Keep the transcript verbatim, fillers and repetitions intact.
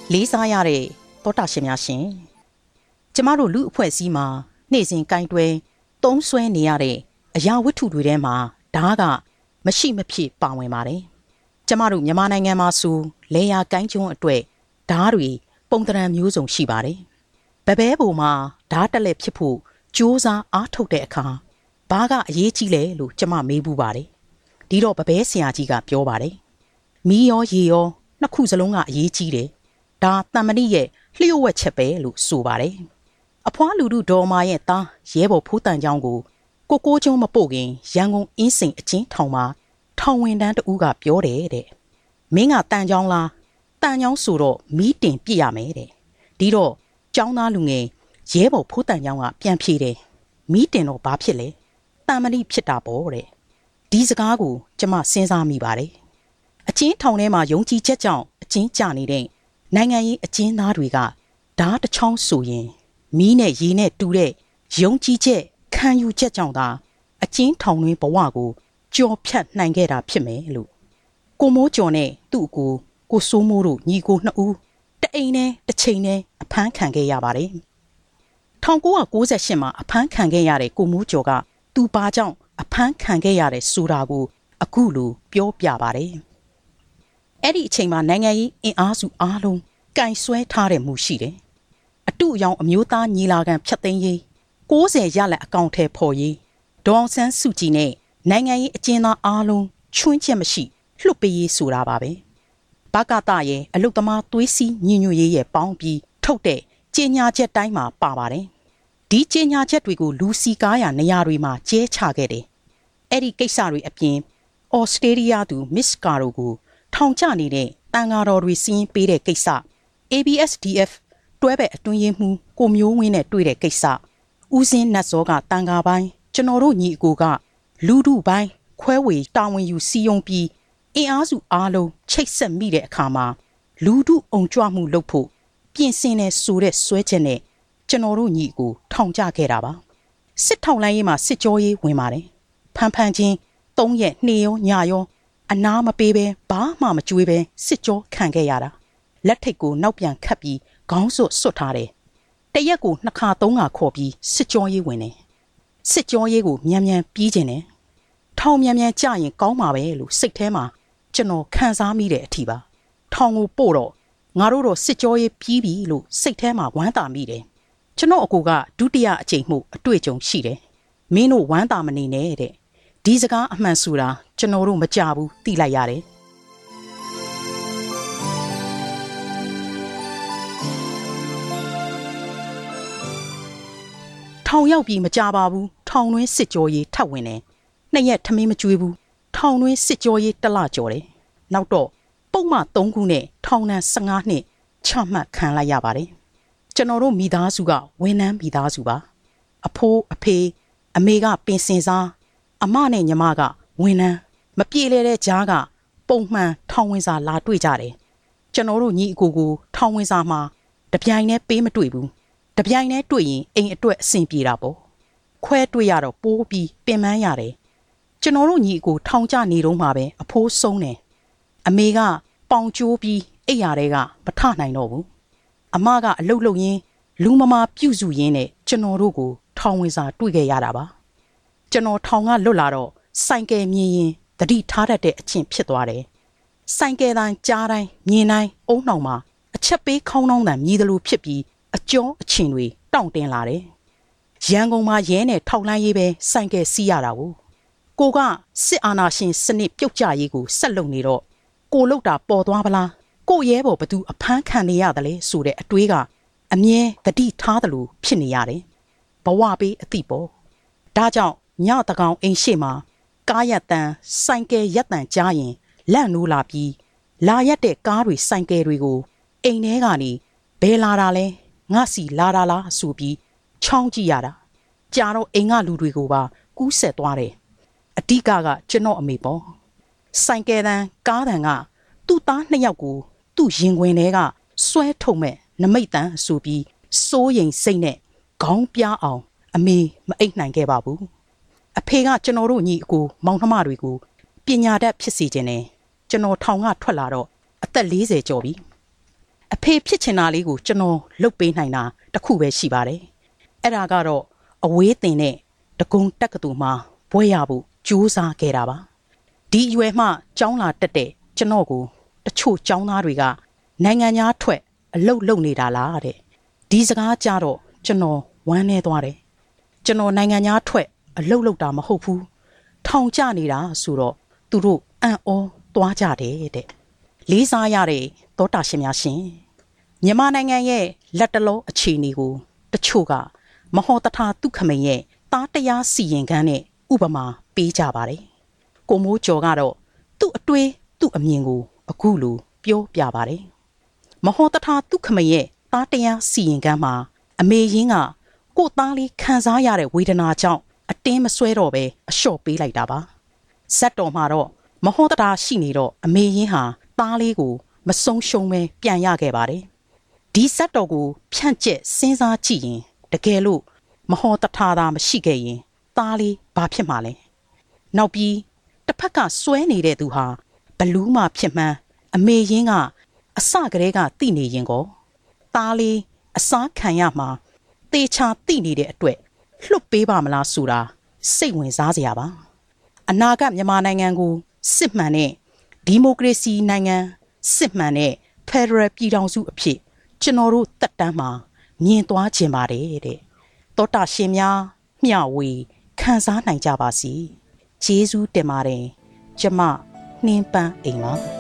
လေးစားရတဲ့သောတာရှင်များရှင်ကျမတို့လူအဖွဲ့အစည်းမှာနေ့စဉ်ကင်တွယ်သုံးဆွဲနေရတဲ့အရာဝတ္ထုတွေထဲမှာဓာတ်ကမရှိမဖြစ်ပါဝင်ပါတယ်ကျမတို့မြန်မာနိုင်ငံမှာဆိုလေယာကိုင်းကျွန်းအတွက်ဓာတ်တွေပုံသဏ္ဍာန်မျိုးစုံရှိပါတယ်ဘဘဲပုံမှာဓာတ်တက်လက်ဖြစ်ဖို့ကြိုးစားအားထုတ်တဲ့အခါဘာကအရေးကြီးလဲလို့ကျမမေးဘူးပါတယ်ဒီတော့ဘဘဲဆရာကြီးကပြောပါတယ်မီးရောရေရောနှစ်ခုစလုံးကအရေးကြီးတယ်ဒါတမ္မဏိရဲ့လျှို့ဝှက်ချက်ပဲလို့ဆိုပါတယ်အဖွားလူတို့ဒေါ်မာရဲ့သားရဲဘော်ဖိုးတန်ချောင်းကိုကိုကိုကျုံးမပို့ခင်ရန်ကုန်အင်းစိန်အချင်းထောင်မှာထောင်ဝင်တန်းတဦးကပြောတယ်တဲ့မင်းကတန်ချောင်းလားတန်ချောင်းဆိုတော့မီးတင်ပြစ်ရမယ်တဲ့ဒီတော့ကျောင်းသားလူငယ်ရဲဘော်ဖိုးတန်ချောင်းကပြန်ဖြေတယ်မီးတင်တော့ဘာဖြစ်လဲတမ္မဏိဖြစ်တာပေါ့တဲ့ဒီစကားကိုကျမစဉ်းစားမိပါတယ်အချင်းထောင်ထဲမှာယုံကြည်ချက်ကြောင့်အချင်းကြနေတဲ့နိုင်ငံရေးအကျဉ်းသားတွေကဓာတ်တစ်ချောင်းဆိုရင်မီးနဲ့ရေနဲ့တူတဲ့ယုံကြည်ချက်ခံယူချက်ကြောင့်သာအကျဉ်းထောင်တွင်ဘဝကိုကြော်ဖြတ်နိုင်ခဲ့တာဖြစ်မယ်လို့ကိုမိုးကျော်နဲ့သူ့အကိုကိုစိုးမိုးတို့ညီကိုနှစ်ဦးတအိမ်နဲ့တစ်ချိန်နဲ့အဖမ်းခံခဲ့ရပါတယ်၁၉၉၈မှာအဖမ်းခံခဲ့ရတဲ့ကိုမိုးကျော်ကသူ့ဘာကြောင့်အဖမ်းခံခဲ့ရတဲ့ဆိုတာကိုအခုလိုပြောပြပါတယ်အဲ့ဒီအချိန်မှာနိုင်ငံရေးအင်အားစုအားလုံးကင်ဆွဲထားတဲ့မူရှိတယ်အတုအယောင်အမျိုးသားညီလာခံဖျက်သိမ်းရေး၉၀ရလက်အကောင့်ထဲပေါ်ရေးဒေါအောင်ဆန်းစုကြည်နဲ့နိုင်ငံရေးအကျဉ်းသားအားလုံးချွင်းချက်မရှိလှုပ်ပေးရေးဆိုတာပါပဲဘကတရဲ့အလုတ်သမားသွေးစည်းညီညွတ်ရေးရဲ့ပေါင်းပြီးထုတ်တဲ့ကြေညာချက်တိုင်းမှာပါပါတယ်ဒီကြေညာချက်တွေကိုလူစီကားရနေရာတွေမှာကျဲချခဲ့တယ်အဲ့ဒီကိစ္စတွေအပြင်ဩစတြေးလျသူမစ္စကာရိုကိုထောင်ကျနေတဲ့တန်ဃာတော်တွေစီးရင်ပေးတဲ့ကိစ္စ A B S D F တွဲဘက်အတွင်းရေးမှူးကိုမျိုးဝင်းနဲ့တွေ့တဲ့ကိစ္စဦးစင်းနတ်စောကတန်ဃာပိုင်းကျွန်တော်တို့ညီအကိုကလူထုပိုင်းခွဲဝေတာဝန်ယူစီယုံပြီးအင်အားစုအားလုံးချိတ်ဆက်မိတဲ့အခါမှာလူထုအုံကြွမှုလုပ်ဖို့ပြင်ဆင်နေဆိုတဲ့ဆွဲချက်နဲ့ကျွန်တော်တို့ညီအကိုထောင်ကျခဲ့တာပါစစ်ထောင်လိုင်းရေးမှာစစ်ကြောရေးဝင်ပါတယ်ဖန်ဖန်ချင်းသုံးရက်နေ့ရောညရောအနာမပေးပဲဘာမှမကြွေးပဲစစ်ကြောခံခဲ့ရတာလက်ထိတ်ကိုနောက်ပြန်ခတ်ပြီးခေါင်းစွတ်စွတ်ထားတယ်တရက်ကိုနှစ်ခါသုံးခါခေါ်ပြီးစစ်ကြောရေးဝင်တယ်စစ်ကြောရေးကိုမြန်မြန်ပြီးကျင်တယ်ထောင်မြန်မြန်ကြရင်ကောင်းမှာပဲလို့စိတ်ထဲမှာကျွန်တော်ခံစားမိတဲ့အထီပါထောင်ကိုပို့တော့ငါတို့တော့စစ်ကြောရေးပြီးပြီလို့စိတ်ထဲမှာဝမ်းသာမိတယ်ကျွန်တော်အကူကဒုတိယအကြိမ်မှုအတွေ့အကြုံရှိတယ်မင်းတို့ဝမ်းသာမနေနဲ့တဲ့ဒီစကားအမှန်ဆိုတာကျွန်တော်တို့မကြဘူးသိလိုက်ရတယ်ထောင်ရောက်ပြီးမကြပါဘူးထောင်တွင်းစစ်ကြောရေးထပ်ဝင်တယ်နှစ်ရက်ထမင်းမကျွေးဘူးထောင်တွင်းစစ်ကြောရေးတလကြော်တယ်နောက်တော့ပုံမှန်၃ခုနဲ့ထောင်နှံ၁၅နှစ်ချမှတ်ခံလိုက်ရပါတယ်ကျွန်တော်တို့မိသားစုကဝန်ထမ်းမိသားစုပါအဖိုးအဖေအမေကပင်စင်စားအမနဲ့ညီမကဝန်ထမ်းမပြေလဲတဲ့ကြားကပုံမှန်ထောင်ဝင်စာလာတွေ့ကြတယ်ကျွန်တော်တို့ညီအကိုကိုထောင်ဝင်စာမှာတပြိုင်နဲ့ပေးမတွေ့ဘူးတပြိုင်နဲ့တွေ့ရင်အိမ်အတွက်အဆင်ပြေတာပေါ့ခွဲတွေ့ရတော့ပိုးပြီးပင်ပန်းရတယ်ကျွန်တော်တို့ညီအကိုထောင်ကျနေတော့မှပဲအဖိုးဆုံးတယ်အမေကပေါင်ကျိုးပြီးအိပ်ရာတွေကမထနိုင်တော့ဘူးအမကအလုတ်လုတ်ရင်းလူမမာပြုစုရင်းနဲ့ကျွန်တော်တို့ကိုထောင်ဝင်စာတွေ့ခဲ့ရတာပါကျွန်တော်ထောင်ကလွတ်လာတော့ဆိုင်ကယ်မြင်ရင်တတိထားတတ်တဲ့အချင်းဖြစ်သွားတယ်ဆိုင်ကယ်တိုင်းကြားတိုင်းမြင်တိုင်းအုံနှောင်မှာအချက်ပေးခေါင်းနှောင်းတန်မြည်တယ်လို့ဖြစ်ပြီးအကျော်အချင်းတွေတောင့်တင်းလာတယ်ရန်ကုန်မှာရဲနဲ့ထောက်လှမ်းရေးပဲဆိုင်ကယ်စီးရတာကိုကိုကစစ်အာဏာရှင်စနစ်ပြုတ်ကျရေးကိုဆက်လုပ်နေတော့ကိုလောက်တာပေါ်သွားပလားကိုရဲဘော်ဘသူအဖမ်းခံနေရတယ်လေဆိုတဲ့အတွေးကအမြဲတတိထားတယ်လို့ဖြစ်နေရတယ်ဘဝပေးအတိပေါ်ဒါကြောင့်ညတကောင်အိမ်ရှိမှာကားရက်တန်ဆိုင်ကယ်ရက်တန်ကြားရင်လက်နိုးလာပြီးလာရက်တဲ့ကားတွေဆိုင်ကယ်တွေကိုအိမ်ထဲကနေဘယ်လာတာလဲငါစီလာတာလားဆိုပြီးချောင်းကြည့်ရတာကြာတော့အိမ်ကလူတွေကိုပါကူးဆက်သွားတယ်အဓိကကကျွန်တော်အမေပေါ့ဆိုင်ကယ်တန်ကားတန်ကသူ့သားနှစ်ယောက်ကိုသူ့ရင်ခွင်ထဲကဆွဲထုတ်မဲ့နမိတ်တန်ဆိုပြီးစိုးရိမ်စိတ်နဲ့ခေါင်းပြားအောင်အမေမအိပ်နိုင်ခဲ့ပါဘူးအဖေကကျွန်တော်တို့ညီအကိုမောင်နှမတွေကိုပညာတတ်ဖြစ်စေခြင်းနဲ့ကျွန်တော်ထောင်ကထွက်လာတော့အသက်၄၀ကျော်ပြီအဖေဖြစ်ချင်တာလေးကိုကျွန်တော်လုပ်ပေးနိုင်တာတခုပဲရှိပါတယ်အဲ့ဒါကတော့အဝေးတင်တဲ့တကုံတက်ကတူမှာဘွဲရဖို့ကြိုးစားခဲ့တာပါဒီအရွယ်မှကျောင်းလာတက်တဲ့ကျွန်တော်ကိုတချို့ကျောင်းသားတွေကနိုင်ငံသားထွက်အလုတ်လုံနေတာလားတဲ့ဒီစကားကြတော့ကျွန်တော်ဝမ်းနေသွားတယ်ကျွန်တော်နိုင်ငံသားထွက်အလုတ်လုတ်တာမဟုတ်ဘူးထောင်ကျနေတာဆိုတော့သူတို့အံ့ဩသွားကြတယ်တဲ့လေးစားရတဲ့သောတာရှင်များရှင်မြန်မာနိုင်ငံရဲ့လက်တလုံးအခြေအနေကိုတချို့ကမဟောတထာဒုက္ခမိန်ရဲ့သားတရားစီရင်ခန်းနဲ့ဥပမာပေးကြပါတယ်ကိုမိုးကျော်ကတော့သူ့အတွေးသူ့အမြင်ကိုအခုလိုပြောပြပါတယ်မဟောတထာဒုက္ခမိန်ရဲ့သားတရားစီရင်ခန်းမှာအမေရင်းကကိုသားလေးခံစားရတဲ့ဝေဒနာကြောင့်အတင်းမဆွဲတော့ပဲအလျှော့ပေးလိုက်တာပါဇက်တော်မှာတော့မဟောတထာရှိနေတော့အမေရင်းဟာသားလေးကိုမဆုံးရှုံးပဲပြန်ရခဲ့ပါတယ်ဒီဇက်တော်ကိုဖြန့်ကျက်စဉ်းစားကြည့်ရင်တကယ်လို့မဟောတထာသာမရှိခဲ့ရင်သားလေးဘာဖြစ်မှာလဲနောက်ပြီးတစ်ဖက်ကစွဲနေတဲ့သူဟာဘလူးမှဖြစ်မှန်းအမေရင်းကအစကတည်းကသိနေရင်ကောသားလေးအစားခံရမှာတေချာသိနေတဲ့အတွက်လွတ်ပေးပါမလားဆိုတာစိတ်ဝင်စားစရာပါအနာဂတ်မြန်မာနိုင်ငံကိုစစ်မှန်တဲ့ဒီမိုကရေစီနိုင်ငံစစ်မှန်တဲ့ဖက်ဒရယ်ပြည်ထောင်စုအဖြစ်ကျွန်တော်တို့တက်တန်းမှာမြင်သွားခြင်းပါတယ်တဲ့သောတာရှင်များမျှဝေခံစားနိုင်ကြပါစေကျေးဇူးတင်ပါတယ်ကျမနှင်းပန်းအိမ်ပါ